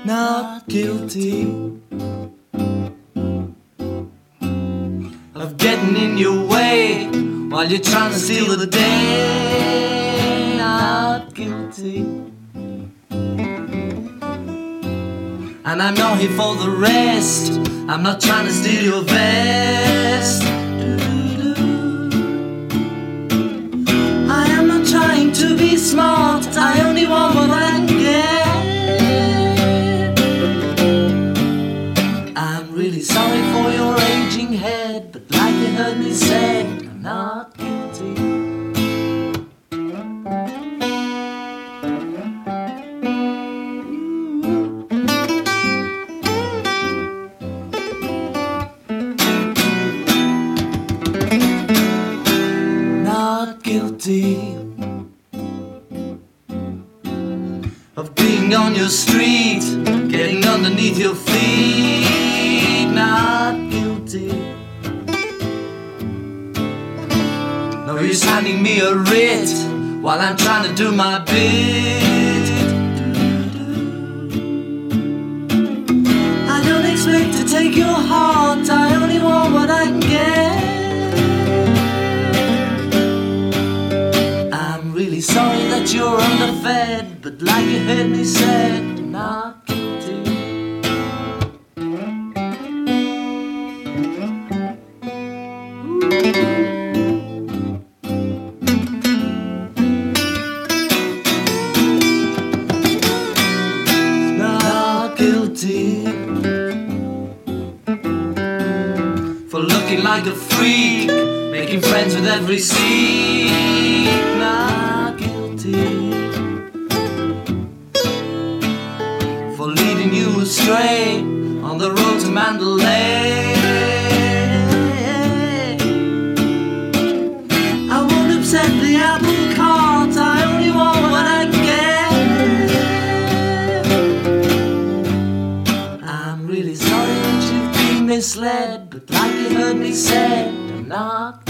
not guilty of getting in your way while you're trying to steal the day. Not guilty. And I'm not here for the rest. I'm not trying to steal your vest. I am not trying to be smart. I only want what I can get. I'm really sorry for your aging head, but like you heard me say, I'm not guilty. Not guilty of being on your street, getting underneath your feet. Not guilty. No use handing me a writ while I'm trying to do my bit. I don't expect to take your heart, I only want what I can get. I'm really sorry that you're underfed, but like you heard me say, I'm not guilty. Not guilty for looking like a freak, making friends with every seat. Not guilty for leading you astray on the road to Mandalay. I won't upset the apple cart, I only want what I get. I'm really sorry that you've been misled, but like you heard me say, I'm not